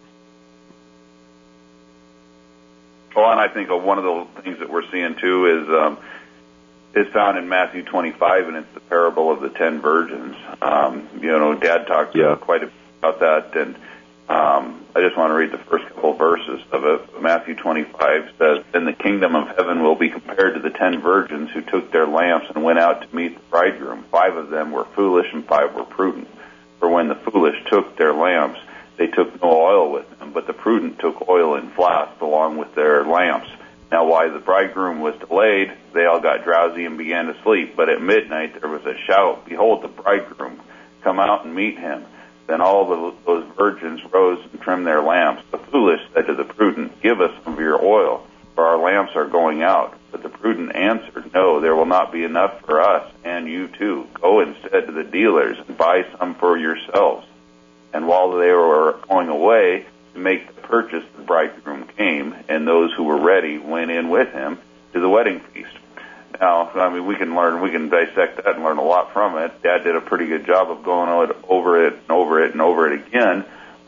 Well, and I think one of the things that we're seeing too is found in Matthew 25, and it's the parable of the 10 virgins. Dad talked quite a bit about that, and I just want to read the first couple verses of it. Matthew 25 says, "Then the kingdom of heaven will be compared to the 10 virgins who took their lamps and went out to meet the bridegroom. 5 of them were foolish and 5 were prudent. For when the foolish took their lamps, they took no oil with them, but the prudent took oil in flasks along with their lamps. Now while the bridegroom was delayed, they all got drowsy and began to sleep. But at midnight there was a shout, 'Behold, the bridegroom! Come out and meet him.' Then all those virgins rose and trimmed their lamps. The foolish said to the prudent, 'Give us some of your oil, for our lamps are going out. But the prudent answered, no, there will not be enough for us and you too. Go instead to the dealers and buy some for yourselves. And while they were going away to make the purchase, the bridegroom came, and those who were ready went in with him to the wedding feast. Now, I mean, we can dissect that and learn a lot from it. Dad did a pretty good job of going over it and over it and over it again.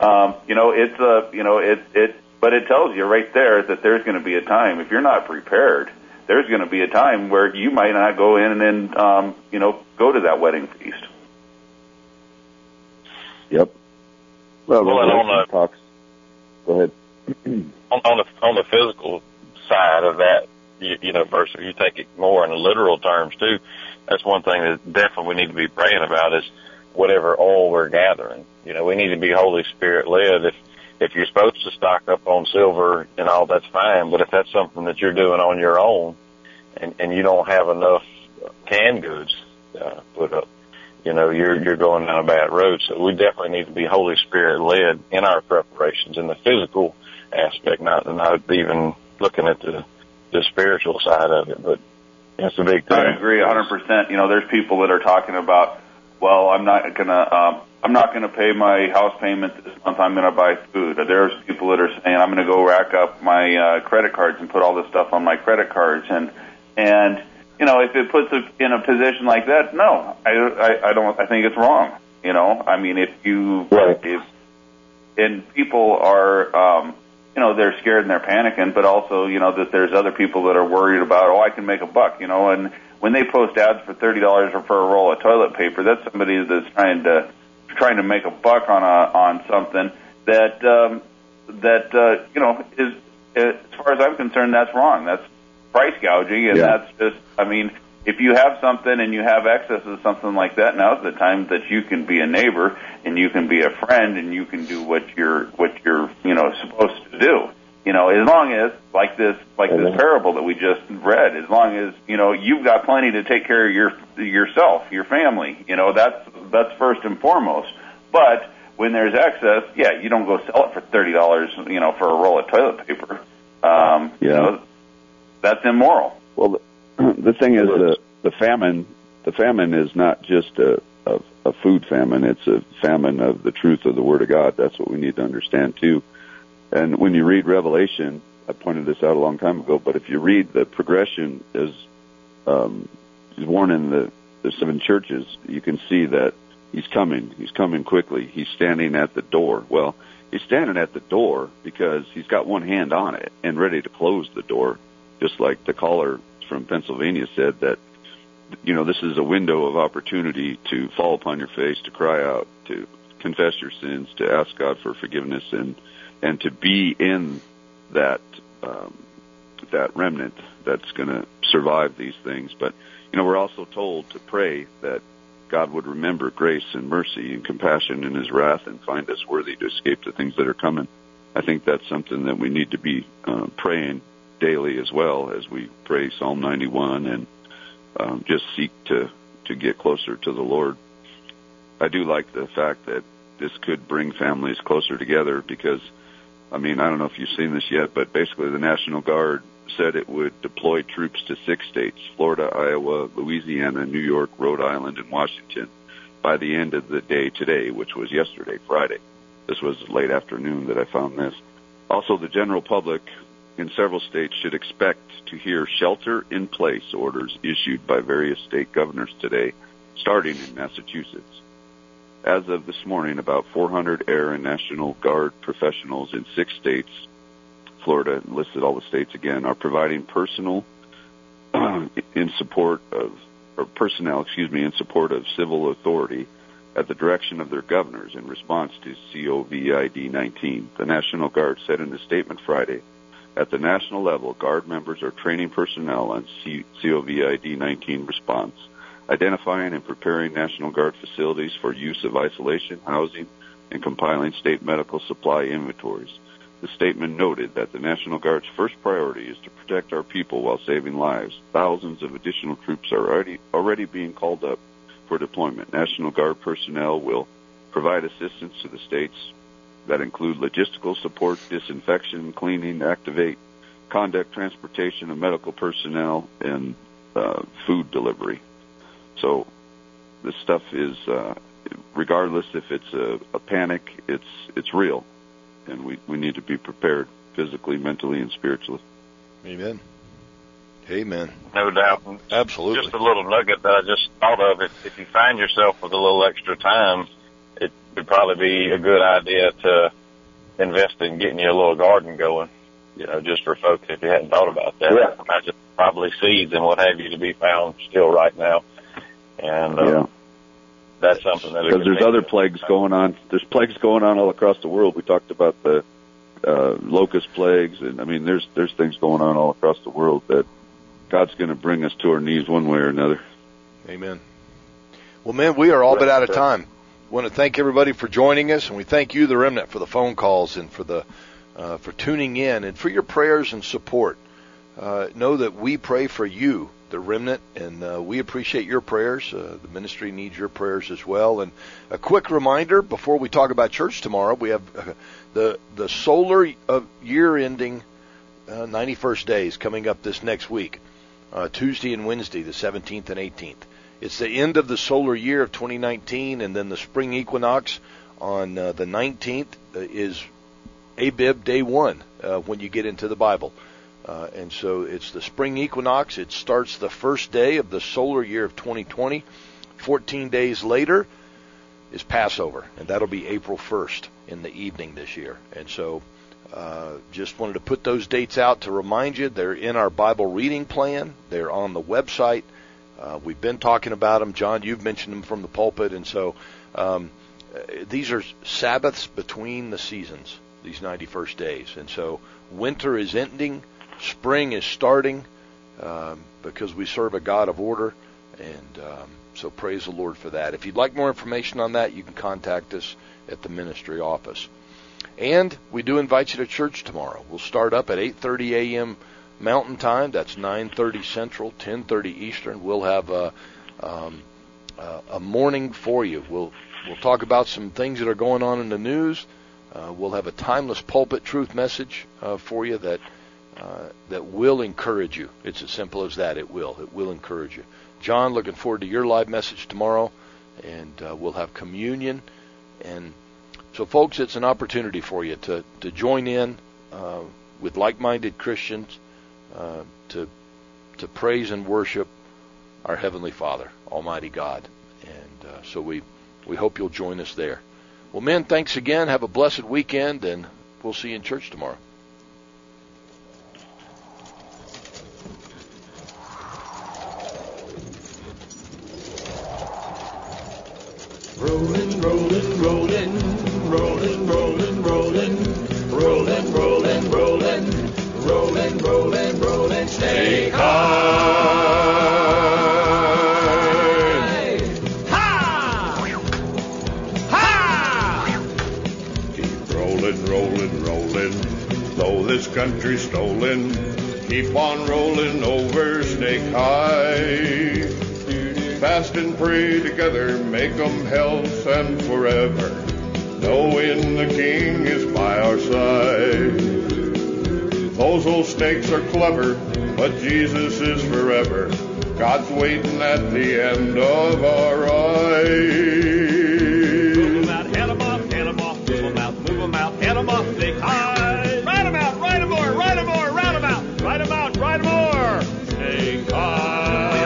But it tells you right there that there's going to be a time, if you're not prepared, there's going to be a time where you might not go in and go to that wedding feast. Yep. Well, and talks. Go ahead. on the physical side of that, versus you take it more in the literal terms too. That's one thing that definitely we need to be praying about is whatever oil we're gathering. We need to be Holy Spirit led. If you're supposed to stock up on silver and all, that's fine. But if that's something that you're doing on your own, and you don't have enough canned goods put up, you're going down a bad road. So we definitely need to be Holy Spirit led in our preparations in the physical aspect, not even looking at the spiritual side of it. But that's a big thing. I agree 100%. There's people that are talking about, well, I'm not gonna pay my house payment this month. I'm gonna buy food. There's people that are saying I'm gonna go rack up my credit cards and put all this stuff on my credit cards. And if it puts it in a position like that, no, I don't. I think it's wrong. I mean, and people are, they're scared and they're panicking, but also, that there's other people that are worried about, I can make a buck, and when they post ads for $30 or for a roll of toilet paper, that's somebody that's trying to make a buck on something that is, as far as I'm concerned, that's wrong. That's price gouging, and that's just, if you have something and you have excess of something like that, now's the time that you can be a neighbor and you can be a friend and you can do what you're supposed to do. As long as this parable that we just read, as long as you've got plenty to take care of yourself, your family. That's first and foremost. But when there's excess, you don't go sell it for $30, for a roll of toilet paper. That's immoral. Well, the thing is, the famine is not just a food famine. It's a famine of the truth of the Word of God. That's what we need to understand too. And when you read Revelation, I pointed this out a long time ago, but if you read the progression as he's warning the seven churches, you can see that he's coming. He's coming quickly. He's standing at the door. Well, he's standing at the door because he's got one hand on it and ready to close the door, just like the caller from Pennsylvania said that, this is a window of opportunity to fall upon your face, to cry out, to confess your sins, to ask God for forgiveness, and to be in that remnant that's going to survive these things. But, we're also told to pray that God would remember grace and mercy and compassion in His wrath and find us worthy to escape the things that are coming. I think that's something that we need to be praying daily as well as we pray Psalm 91 and just seek to get closer to the Lord. I do like the fact that this could bring families closer together because, I don't know if you've seen this yet, but basically the National Guard said it would deploy troops to 6 states, Florida, Iowa, Louisiana, New York, Rhode Island, and Washington by the end of the day today, which was yesterday, Friday. This was late afternoon that I found this. Also, the general public in several states should expect to hear shelter-in-place orders issued by various state governors today, starting in Massachusetts. As of this morning, about 400 Air and National Guard professionals in 6 states, Florida listed all the states again, are providing personnel in support of civil authority at the direction of their governors in response to COVID-19. The National Guard said in a statement Friday, at the national level, Guard members are training personnel on COVID-19 response, identifying and preparing National Guard facilities for use of isolation, housing, and compiling state medical supply inventories. The statement noted that the National Guard's first priority is to protect our people while saving lives. Thousands of additional troops are already being called up for deployment. National Guard personnel will provide assistance to the states that include logistical support, disinfection, cleaning, activate conduct transportation of medical personnel, and food delivery. So this stuff is, regardless if it's a panic, it's real, and we need to be prepared physically, mentally, and spiritually. Amen. Amen. No doubt. Absolutely. Just a little nugget that I just thought of. If you find yourself with a little extra time, it would probably be a good idea to invest in getting you a little garden going, just for folks if you hadn't thought about that. Yeah. I imagine probably seeds and what have you to be found still right now. And that's something that... Because there's other plagues going on. There's plagues going on all across the world. We talked about the locust plagues, and there's things going on all across the world that God's going to bring us to our knees one way or another. Amen. Well, man, we are all but out of time. I want to thank everybody for joining us, and we thank you, the Remnant, for the phone calls and for tuning in and for your prayers and support. Know that we pray for you, the Remnant, and we appreciate your prayers. The ministry needs your prayers as well. And a quick reminder before we talk about church tomorrow, we have the solar year ending 91st days coming up this next week, Tuesday and Wednesday, the 17th and 18th. It's the end of the solar year of 2019, and then the spring equinox on the 19th is Abib Day 1 when you get into the Bible. And so it's the spring equinox. It starts the first day of the solar year of 2020. 14 days later is Passover, and that'll be April 1st in the evening this year. And so just wanted to put those dates out to remind you. They're in our Bible reading plan. They're on the website. We've been talking about them. John, you've mentioned them from the pulpit. And so these are Sabbaths between the seasons, these 91st days. And so winter is ending. Spring is starting because we serve a God of order. And so praise the Lord for that. If you'd like more information on that, you can contact us at the ministry office. And we do invite you to church tomorrow. We'll start up at 8:30 a.m. Mountain Time. That's 9:30 Central, 10:30 Eastern. We'll have a morning for you. We'll talk about some things that are going on in the news. We'll have a timeless pulpit truth message for you that will encourage you. It's as simple as that. It will encourage you. John, looking forward to your live message tomorrow, and we'll have communion. And so, folks, it's an opportunity for you to join in with like-minded Christians to praise and worship our Heavenly Father, Almighty God. And so we hope you'll join us there. Well, men, thanks again. Have a blessed weekend, and we'll see you in church tomorrow. Rolling, rolling, rolling, rolling, rolling, rolling, rolling, rolling, rolling, rolling, rolling, rolling, stay high. Ha! Ha! Keep rolling, rolling, rolling, though this country's stolen. Keep on rolling over Snake High. Fast and pray together, make 'em health and forever, knowing the King is by our side. Those old snakes are clever, but Jesus is forever. God's waiting at the end of our ride. Move 'em out, head 'em off, head 'em off, move 'em out, move 'em out, head 'em off, Snake High. Ride 'em out, ride 'em more, ride 'em more, round 'em out, ride 'em out, ride 'em more, Snake High.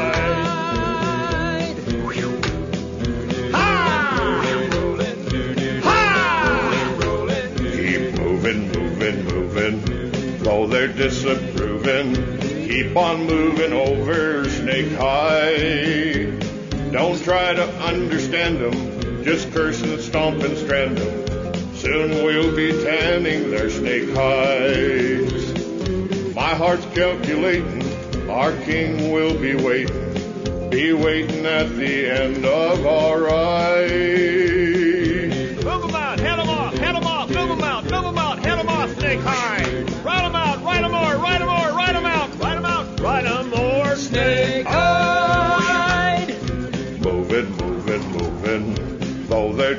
Though they're disapproving, keep on moving over Snake High. Don't try to understand them, just curse and stomp and strand them. Soon we'll be tanning their snake hides. My heart's calculating, our King will be waiting at the end of our ride. Move 'em out, head 'em off, head 'em off, move 'em out, move 'em out, head 'em off, Snake High. Ride 'em out, ride 'em more, ride 'em more, ride 'em out, ride 'em out, ride 'em more, Snake High. Moving, moving, moving, though they're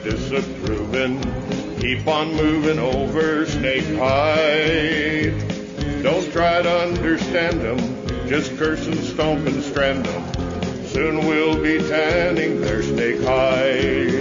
disapproving, keep on moving over Snake High. Don't try to understand them. Just curse and stomp and strand them. Soon we'll be tanning their snake hide.